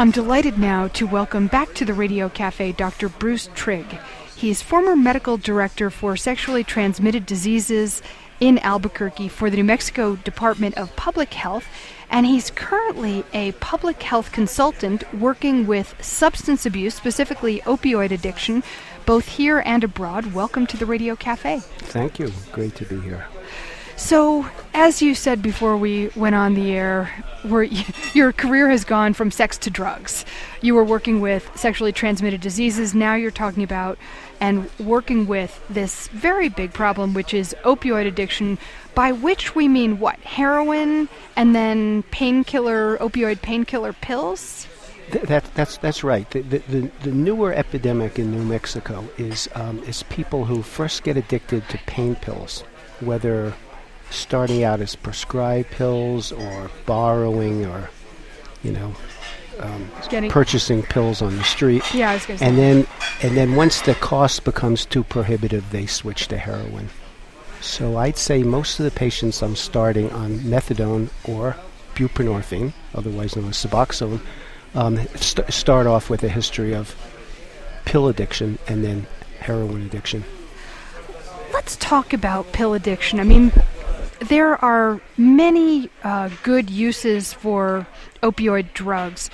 I'm delighted now to welcome back to the Radio Cafe Dr. Bruce Trigg. He's former medical director for sexually transmitted diseases in Albuquerque for the New Mexico Department of Public Health, and he's currently a public health consultant working with substance abuse, specifically opioid addiction, both here and abroad. Welcome to the Radio Cafe. Thank you. Great to be here. So, as you said before we went on the air, your career has gone from sex to drugs. You were working with sexually transmitted diseases. Now you're talking about and working with this very big problem, which is opioid addiction, by which we mean what? Heroin and then opioid painkiller pills? That's right. The newer epidemic in New Mexico is people who first get addicted to pain pills, whether starting out as prescribed pills or borrowing or, purchasing pills on the street. Yeah, I was going to say. And then once the cost becomes too prohibitive, they switch to heroin. So I'd say most of the patients I'm starting on methadone or buprenorphine, otherwise known as Suboxone, start off with a history of pill addiction and then heroin addiction. Let's talk about pill addiction. I mean, there are many good uses for opioid drugs,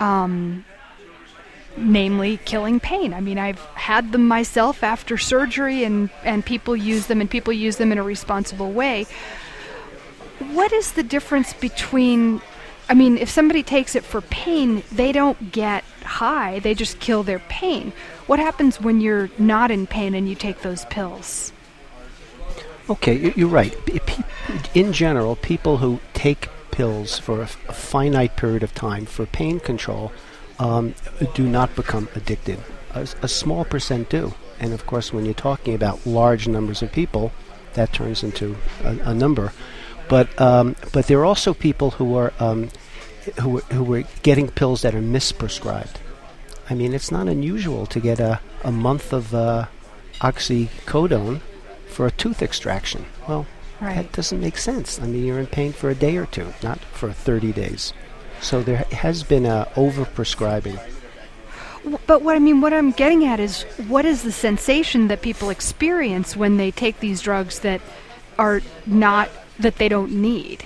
namely killing pain. I mean, I've had them myself after surgery, and people use them, and people use them in a responsible way. What is the difference between, if somebody takes it for pain, they don't get high, they just kill their pain. What happens when you're not in pain and you take those pills? Okay, you're right. In general, people who take pills for a finite period of time for pain control do not become addicted. A small percent do. And of course, when you're talking about large numbers of people, that turns into a number. But there are also people who are getting pills that are misprescribed. I mean, it's not unusual to get a month of oxycodone for a tooth extraction. Well, right. That doesn't make sense. I mean, you're in pain for a day or two, not for 30 days. So there has been over-prescribing. But what I'm getting at is, what is the sensation that people experience when they take these drugs that are not, that they don't need?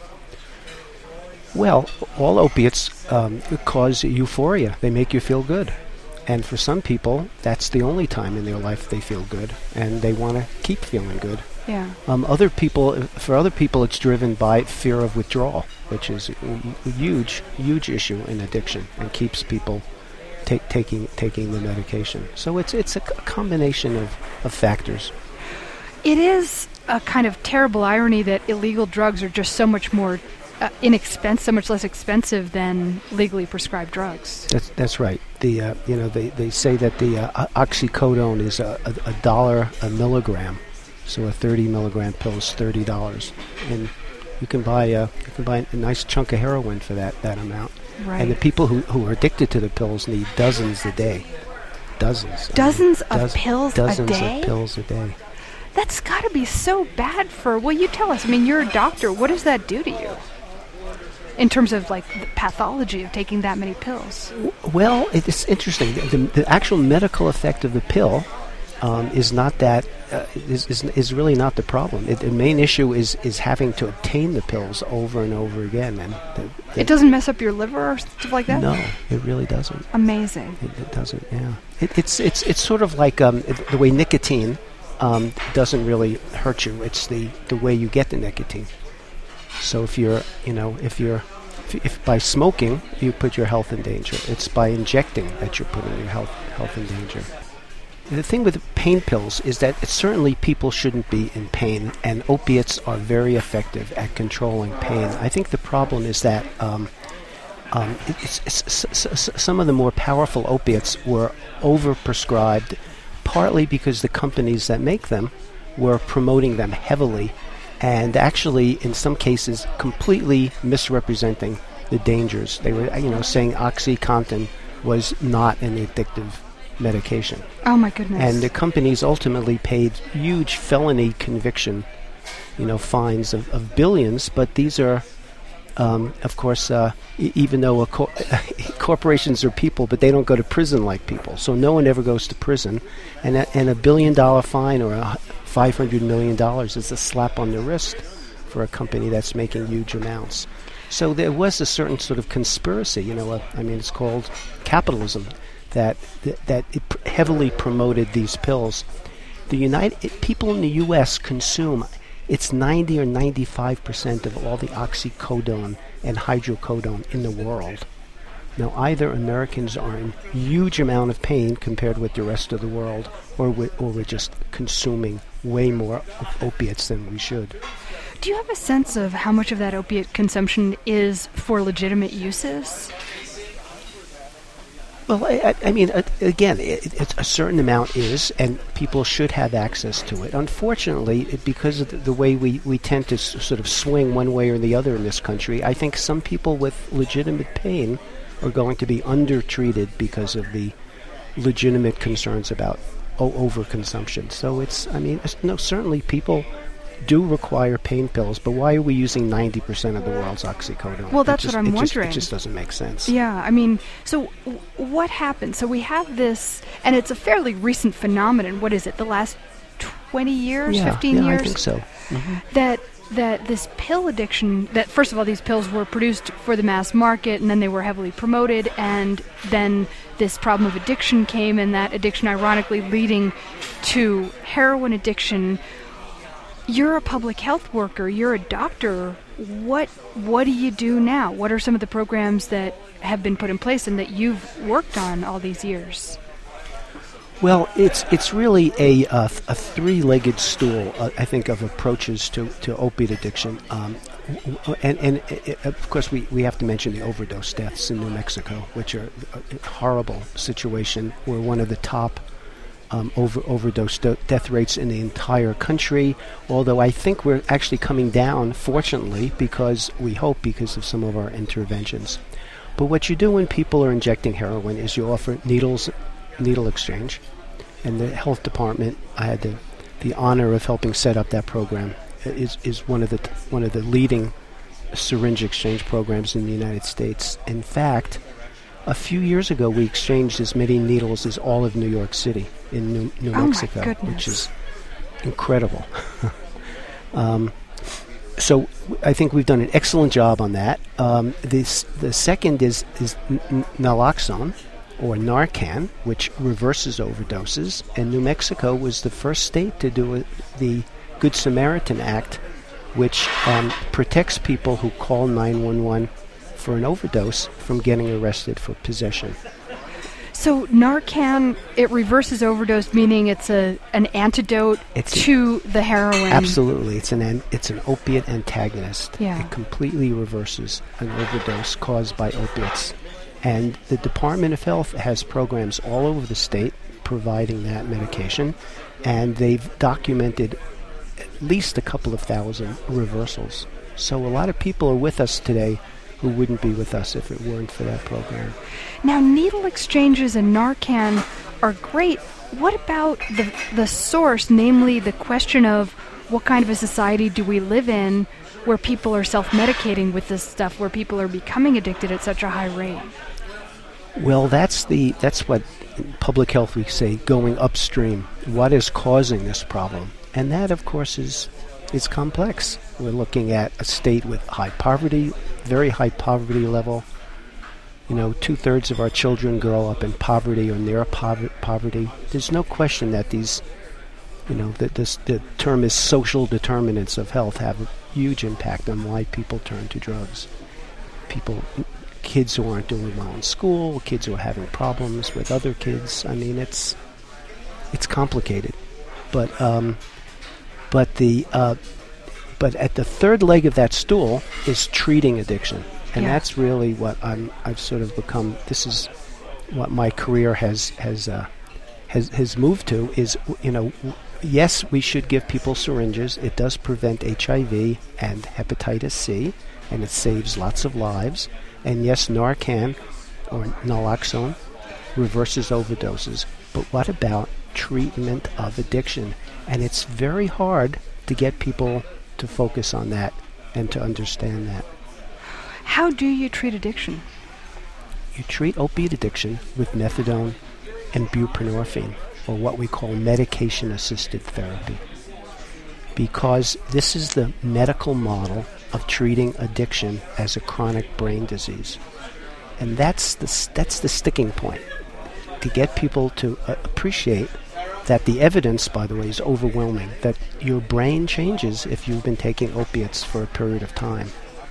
Well, all opiates cause euphoria. They make you feel good. And for some people, that's the only time in their life they feel good, and they want to keep feeling good. Yeah. For other people, it's driven by fear of withdrawal, which is a huge issue in addiction, and keeps people taking the medication. So it's a combination of factors. It is a kind of terrible irony that illegal drugs are just so much more inexpensive, so much less expensive than legally prescribed drugs. That's right. They say that the oxycodone is $1 a milligram, so a 30 milligram pill is $30, and you can buy a nice chunk of heroin for that amount. Right. And the people who are addicted to the pills need dozens a day. Dozens of pills a day. That's got to be so bad for. Well, you tell us. I mean, you're a doctor. What does that do to you? In terms of the pathology of taking that many pills? Well, it's interesting. The actual medical effect of the pill is not that is really not the problem. The main issue is having to obtain the pills over and over again, and it doesn't mess up your liver or stuff like that. No, it really doesn't. Amazing. It doesn't. Yeah. It's sort of like the way nicotine doesn't really hurt you. It's the way you get the nicotine. So if by smoking you put your health in danger, it's by injecting that you're putting your health in danger. The thing with pain pills is that certainly people shouldn't be in pain, and opiates are very effective at controlling pain. I think the problem is that some of the more powerful opiates were overprescribed, partly because the companies that make them were promoting them heavily, and actually, in some cases, completely misrepresenting the dangers. They were, saying OxyContin was not an addictive medication. Oh my goodness! And the companies ultimately paid huge felony conviction, fines of billions. But these are Of course, even though corporations are people, but they don't go to prison like people. So no one ever goes to prison. And $1 billion fine or $500 million is a slap on the wrist for a company that's making huge amounts. So there was a certain sort of conspiracy, it's called capitalism, that it heavily promoted these pills. People in the U.S. consume, it's 90 or 95% of all the oxycodone and hydrocodone in the world. Now, either Americans are in huge amount of pain compared with the rest of the world, or we're just consuming way more opiates than we should. Do you have a sense of how much of that opiate consumption is for legitimate uses? Well, again, it's a certain amount is, and people should have access to it. Unfortunately, because of the way we tend to sort of swing one way or the other in this country, I think some people with legitimate pain are going to be undertreated because of the legitimate concerns about overconsumption. So certainly people do require pain pills, but why are we using 90% of the world's oxycodone? Well, that's what I'm wondering. It just doesn't make sense. Yeah, so what happened? So we have this, and it's a fairly recent phenomenon. What is it, the last 20 years, 15 years? I think so. Mm-hmm. That this pill addiction, that first of all, these pills were produced for the mass market, and then they were heavily promoted, and then this problem of addiction came, and that addiction ironically leading to heroin addiction. You're a public health worker, you're a doctor. What do you do now? What are some of the programs that have been put in place and that you've worked on all these years? Well, it's really a three-legged stool, I think, of approaches to opiate addiction. And of course, we have to mention the overdose deaths in New Mexico, which are a horrible situation. We're one of the top overdose death rates in the entire country, although I think we're actually coming down, fortunately, because of some of our interventions. But what you do when people are injecting heroin is you offer needle exchange, and the health department, I had the honor of helping set up that program, is one of the leading syringe exchange programs in the United States. In fact, a few years ago, we exchanged as many needles as all of New York City in New Mexico, which is incredible. So I think we've done an excellent job on that. The second is naloxone, or Narcan, which reverses overdoses. And New Mexico was the first state to do the Good Samaritan Act, which protects people who call 911 for an overdose from getting arrested for possession. So Narcan, it reverses overdose, meaning it's an antidote to the heroin. Absolutely, it's an opiate antagonist. Yeah. It completely reverses an overdose caused by opiates, and the Department of Health has programs all over the state providing that medication, and they've documented at least a couple of thousand reversals. So a lot of people are with us today who wouldn't be with us if it weren't for that program. Now, needle exchanges and Narcan are great. What about the source, namely the question of what kind of a society do we live in where people are self-medicating with this stuff, where people are becoming addicted at such a high rate? Well, that's what in public health we say, going upstream. What is causing this problem? And that, of course, is complex. We're looking at a state with high poverty, very high poverty level. 2/3 of our children grow up in poverty or near poverty. There's no question that these, the term is social determinants of health have a huge impact on why people turn to drugs. Kids who aren't doing well in school, kids who are having problems with other kids. I mean, it's complicated, but at the third leg of that stool is treating addiction. And that's really what I've sort of become. This is what my career has moved to. Is yes, we should give people syringes. It does prevent HIV and hepatitis C, and it saves lots of lives. And yes, Narcan or naloxone reverses overdoses. But what about treatment of addiction? And it's very hard to get people to focus on that and to understand that. How do you treat addiction? You treat opiate addiction with methadone and buprenorphine, or what we call medication-assisted therapy, because this is the medical model of treating addiction as a chronic brain disease. And that's the sticking point, to get people to appreciate that the evidence, by the way, is overwhelming, that your brain changes if you've been taking opiates for a period of time.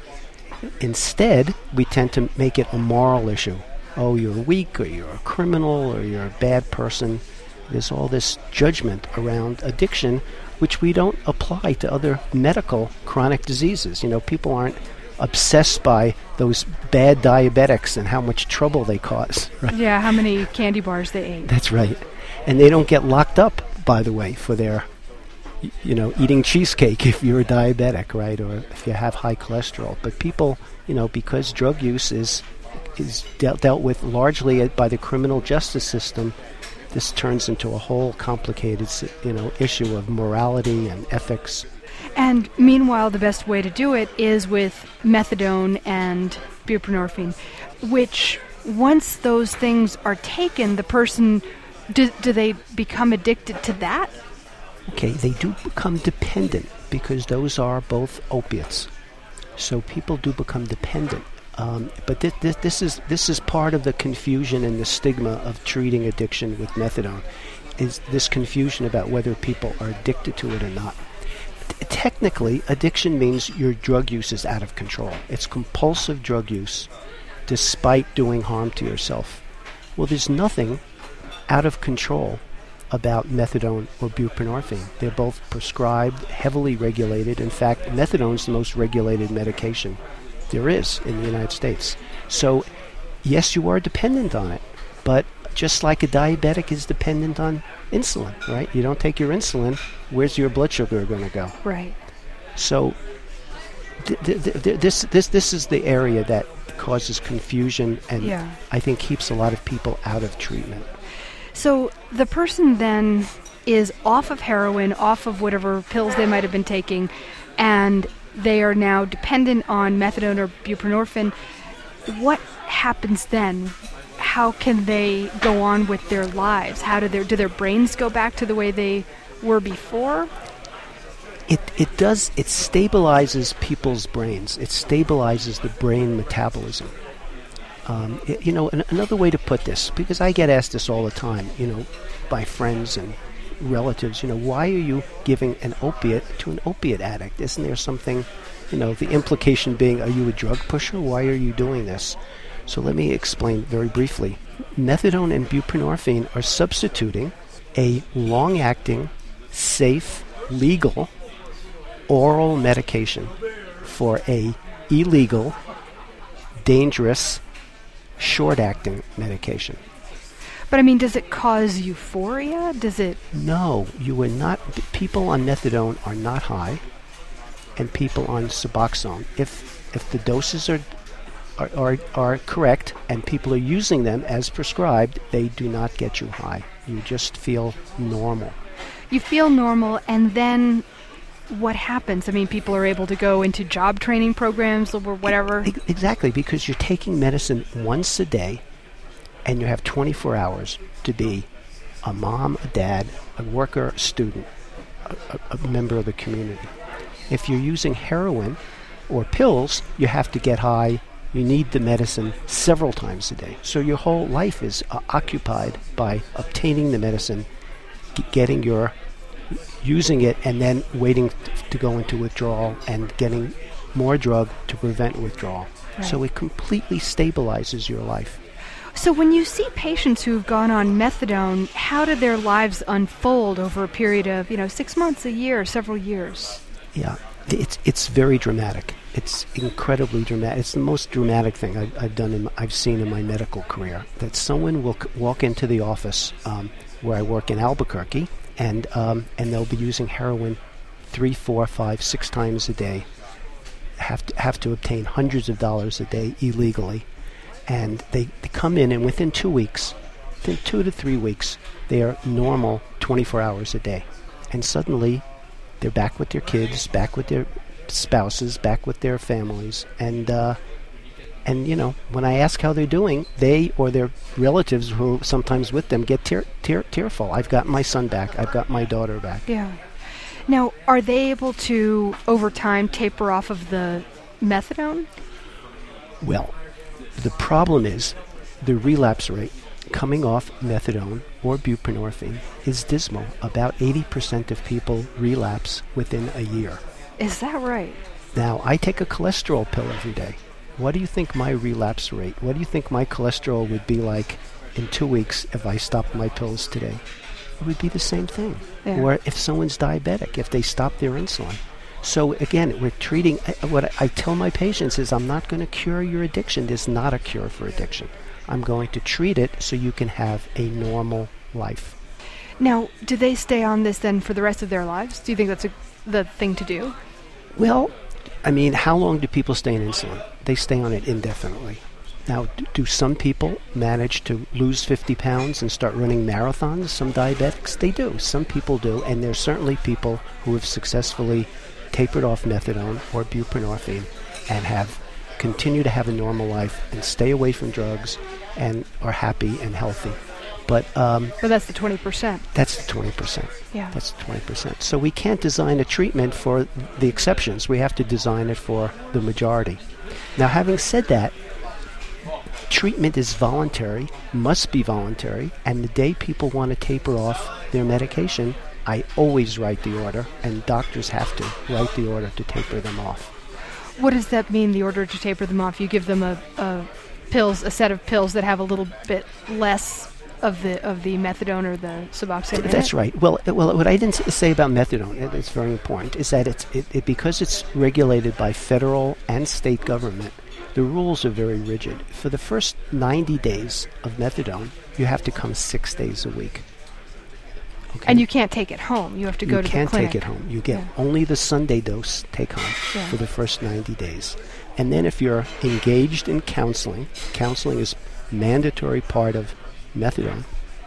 Instead, we tend to make it a moral issue. Oh, you're weak, or you're a criminal, or you're a bad person. There's all this judgment around addiction, which we don't apply to other medical chronic diseases. You know, people aren't obsessed by those bad diabetics and how much trouble they cause. Right? Yeah, how many candy bars they ate. That's right. And they don't get locked up, by the way, for their, eating cheesecake if you're a diabetic, right, or if you have high cholesterol. But people, because drug use is dealt with largely by the criminal justice system, this turns into a whole complicated, issue of morality and ethics. And meanwhile, the best way to do it is with methadone and buprenorphine, which once those things are taken, the person, do they become addicted to that? Okay, they do become dependent because those are both opiates. So people do become dependent. But this is part of the confusion and the stigma of treating addiction with methadone, is this confusion about whether people are addicted to it or not. Technically, addiction means your drug use is out of control. It's compulsive drug use despite doing harm to yourself. Well, there's nothing out of control about methadone or buprenorphine. They're both prescribed, heavily regulated. In fact, methadone is the most regulated medication there is in the United States. So, yes, you are dependent on it, but just like a diabetic is dependent on insulin, right? You don't take your insulin, where's your blood sugar going to go? Right. So, this is the area that causes confusion and I think keeps a lot of people out of treatment. So the person then is off of heroin, off of whatever pills they might have been taking, and they are now dependent on methadone or buprenorphine. What happens then? How can they go on with their lives? How do their brains go back to the way they were before? It does. It stabilizes people's brains. It stabilizes the brain metabolism. Another way to put this, because I get asked this all the time, by friends and relatives, why are you giving an opiate to an opiate addict? Isn't there something, the implication being, are you a drug pusher? Why are you doing this? So let me explain very briefly. Methadone and buprenorphine are substituting a long-acting, safe, legal oral medication for a illegal, dangerous, short-acting medication. But I mean, does it cause euphoria? Does it? No, you are not. People on methadone are not high, and people on Suboxone, if the doses are correct and people are using them as prescribed, they do not get you high. You just feel normal. You feel normal, and then what happens? I mean, people are able to go into job training programs or whatever. Exactly, because you're taking medicine once a day, and you have 24 hours to be a mom, a dad, a worker, a student, a member of the community. If you're using heroin or pills, you have to get high. You need the medicine several times a day. So your whole life is occupied by obtaining the medicine, using it, and then waiting to go into withdrawal and getting more drug to prevent withdrawal. Right. So it completely stabilizes your life. So when you see patients who've gone on methadone, how do their lives unfold over a period of, 6 months, a year, several years? Yeah, it's very dramatic. It's incredibly dramatic. It's the most dramatic thing I've seen in my medical career. That someone will walk into the office where I work in Albuquerque, and they'll be using heroin 3, 4, 5, 6 times a day. Have to obtain hundreds of dollars a day illegally, and they come in, and within 2 weeks, within 2 to 3 weeks, they are normal 24 hours a day, and suddenly they're back with their kids, back with their spouses, back with their families, and And, when I ask how they're doing, they or their relatives who are sometimes with them get tearful. I've got my son back. I've got my daughter back. Yeah. Now, are they able to, over time, taper off of the methadone? Well, the problem is the relapse rate coming off methadone or buprenorphine is dismal. About 80% of people relapse within a year. Is that right? Now, I take a cholesterol pill every day. What do you think my relapse rate, what do you think my cholesterol would be like in 2 weeks if I stopped my pills today? It would be the same thing. Yeah. Or if someone's diabetic, if they stop their insulin. So again, we're treating, what I tell my patients is I'm not going to cure your addiction. There's not a cure for addiction. I'm going to treat it so you can have a normal life. Now, do they stay on this then for the rest of their lives? Do you think that's the thing to do? Well, I mean, how long do people stay on insulin? They stay on it indefinitely. Now, do some people manage to lose 50 pounds and start running marathons? Some diabetics, they do. Some people do, and there's certainly people who have successfully tapered off methadone or buprenorphine and have continued to have a normal life and stay away from drugs and are happy and healthy. But that's the 20%. That's the 20%. Yeah. That's the 20%. So we can't design a treatment for the exceptions. We have to design it for the majority. Now, having said that, treatment is voluntary, must be voluntary, and the day people want to taper off their medication, I always write the order, and doctors have to write the order to taper them off. What does that mean, the order to taper them off? You give them a set of pills that have a little bit less of the methadone or the Suboxone. That's right. Well, what I didn't say about methadone, it's very important, is that it because it's regulated by federal and state government, the rules are very rigid. For the first 90 days of methadone, you have to come 6 days a week. Okay? And you can't take it home. You have to go to the clinic. You can't take it home. You get only the Sunday dose take home for the first 90 days. And then if you're engaged in counseling is mandatory part of methadone.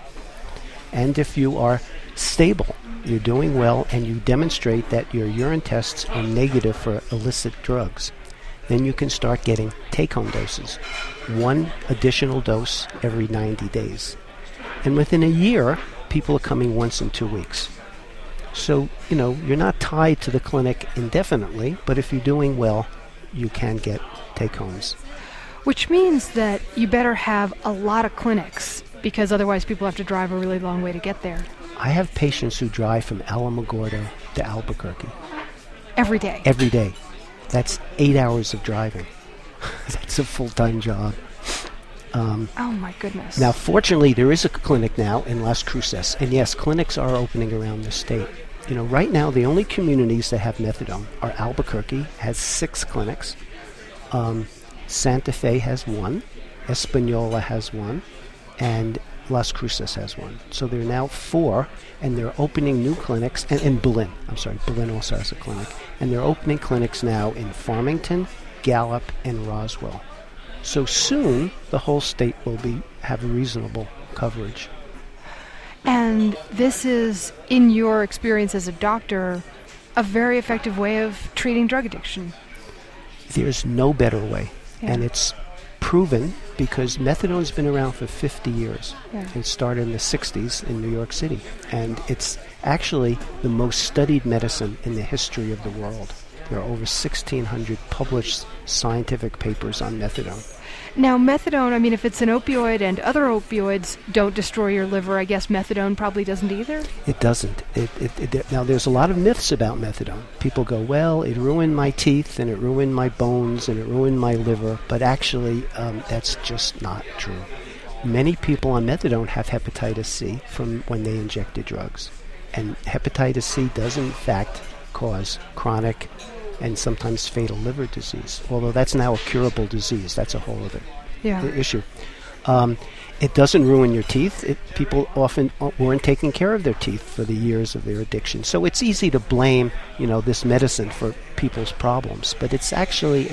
And if you are stable, you're doing well, and you demonstrate that your urine tests are negative for illicit drugs, then you can start getting take-home doses. 1 additional dose every 90 days. And within a year, people are coming once in 2 weeks. So, you're not tied to the clinic indefinitely, but if you're doing well, you can get take-homes. Which means that you better have a lot of clinics, because otherwise people have to drive a really long way to get there. I have patients who drive from Alamogordo to Albuquerque. Every day? Every day. That's 8 hours of driving. That's a full-time job. Oh my goodness. Now, fortunately, there is a clinic now in Las Cruces. And yes, clinics are opening around the state. Right now, the only communities that have methadone are Albuquerque, has 6 clinics. Santa Fe has 1. Espanola has 1. And Las Cruces has 1. So there are now 4, and they're opening new clinics. And Berlin. Berlin also has a clinic. And they're opening clinics now in Farmington, Gallup, and Roswell. So soon, the whole state will have reasonable coverage. And this is, in your experience as a doctor, a very effective way of treating drug addiction. There's no better way. Yeah. And it's proven because methadone's been around for 50 years. Yeah. It started in the 60s in New York City. And it's actually the most studied medicine in the history of the world. There are over 1,600 published scientific papers on methadone. Now, methadone, if it's an opioid and other opioids don't destroy your liver, I guess methadone probably doesn't either? It doesn't. Now, there's a lot of myths about methadone. People go, well, it ruined my teeth, and it ruined my bones, and it ruined my liver. But actually, that's just not true. Many people on methadone have hepatitis C from when they injected drugs. And hepatitis C does, in fact, cause chronic and sometimes fatal liver disease, although that's now a curable disease. That's a whole other issue. It doesn't ruin your teeth. People often weren't taking care of their teeth for the years of their addiction. So it's easy to blame, this medicine for people's problems, but it's actually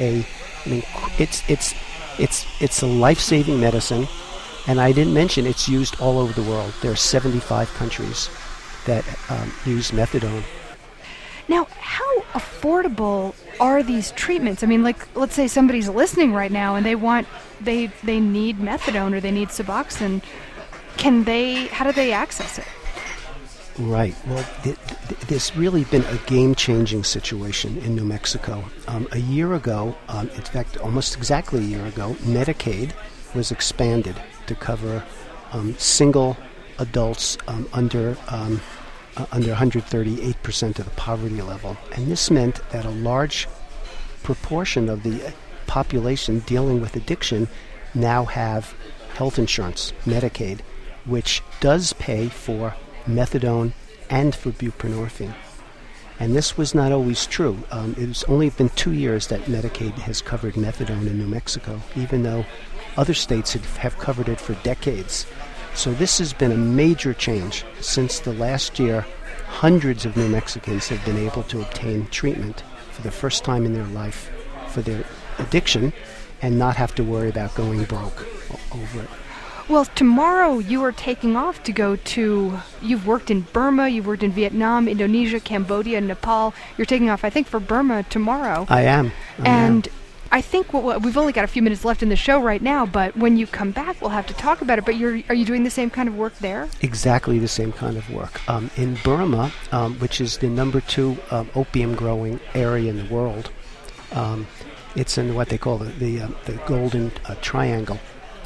it's a life-saving medicine, and I didn't mention it's used all over the world. There are 75 countries that use methadone. Now, how affordable are these treatments? I mean, like, let's say somebody's listening right now and they need methadone or they need Suboxone. How do they access it? Right. Well, there's really been a game-changing situation in New Mexico. A year ago, in fact, almost exactly a year ago, Medicaid was expanded to cover single adults under 138% of the poverty level. And this meant that a large proportion of the population dealing with addiction now have health insurance, Medicaid, which does pay for methadone and for buprenorphine. And this was not always true. It's only been 2 years that Medicaid has covered methadone in New Mexico, even though other states have covered it for decades. So this has been a major change. Since the last year, hundreds of New Mexicans have been able to obtain treatment for the first time in their life for their addiction and not have to worry about going broke over it. Well, tomorrow you are taking off to go to, you've worked in Burma, you've worked in Vietnam, Indonesia, Cambodia, Nepal. You're taking off, I think, for Burma tomorrow. I am. I think we've only got a few minutes left in the show right now, but when you come back, we'll have to talk about it. But are you doing the same kind of work there? Exactly the same kind of work. In Burma, which is the number 2 opium-growing area in the world, it's in what they call the Golden Triangle.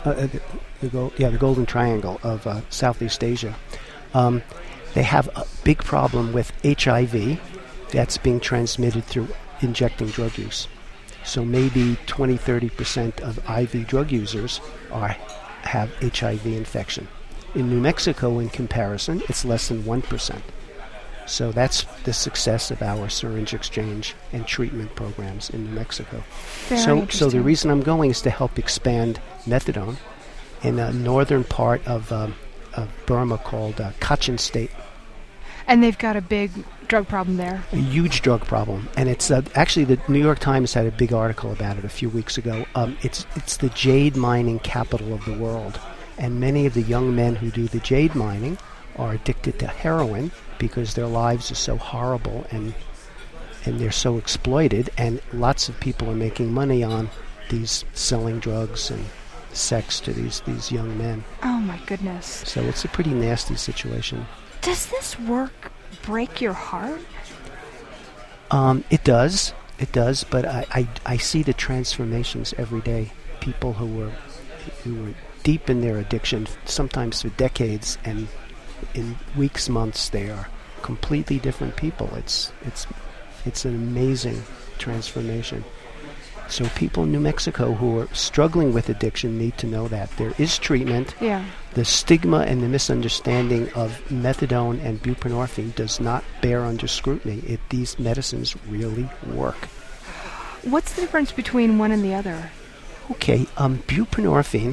The Golden Triangle of Southeast Asia. They have a big problem with HIV that's being transmitted through injecting drug use. So maybe 20-30% of IV drug users have HIV infection. In New Mexico, in comparison, it's less than 1%. So that's the success of our syringe exchange and treatment programs in New Mexico. So the reason I'm going is to help expand methadone in a northern part of Burma called Kachin State. And they've got a big drug problem there. A huge drug problem. And it's actually the New York Times had a big article about it a few weeks ago. It's the jade mining capital of the world. And many of the young men who do the jade mining are addicted to heroin because their lives are so horrible and they're so exploited. And lots of people are making money on these selling drugs and sex to these young men. Oh, my goodness. So it's a pretty nasty situation. Does this work break your heart? It does, but I see the transformations every day. People who were deep in their addiction, sometimes for decades, and in weeks, months, they are completely different people. It's an amazing transformation. So people in New Mexico who are struggling with addiction need to know that there is treatment. Yeah. The stigma and the misunderstanding of methadone and buprenorphine does not bear under scrutiny. These medicines really work. What's the difference between one and the other? Okay, buprenorphine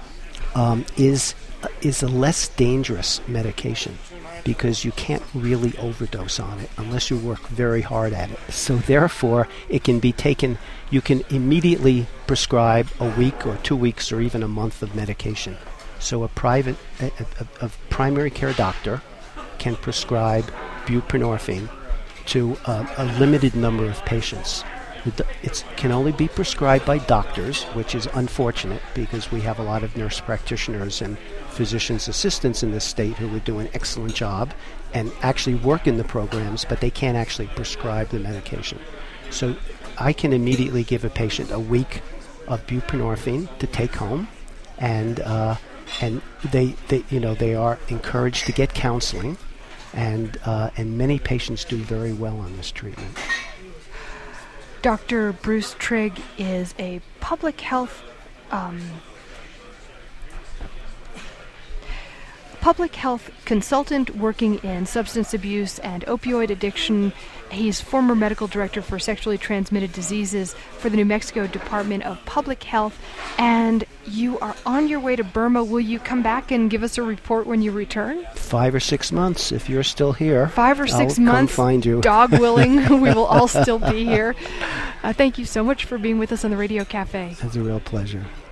is a less dangerous medication because you can't really overdose on it unless you work very hard at it. So therefore, it can be taken, you can immediately prescribe a week or 2 weeks or even a month of medication. So a primary care doctor can prescribe buprenorphine to a limited number of patients. It can only be prescribed by doctors, which is unfortunate because we have a lot of nurse practitioners and physician's assistants in this state who would do an excellent job and actually work in the programs, but they can't actually prescribe the medication. So I can immediately give a patient a week of buprenorphine to take home, and they are encouraged to get counseling, and many patients do very well on this treatment. Dr. Bruce Trigg is a public health consultant working in substance abuse and opioid addiction. He's former medical director for sexually transmitted diseases for the New Mexico Department of Public Health. And you are on your way to Burma. Will you come back and give us a report when you return? 5 or 6 months, if you're still here. 5 or 6 months. I'll come find you. Dog willing, we will all still be here. Thank you so much for being with us on the Radio Cafe. It's a real pleasure.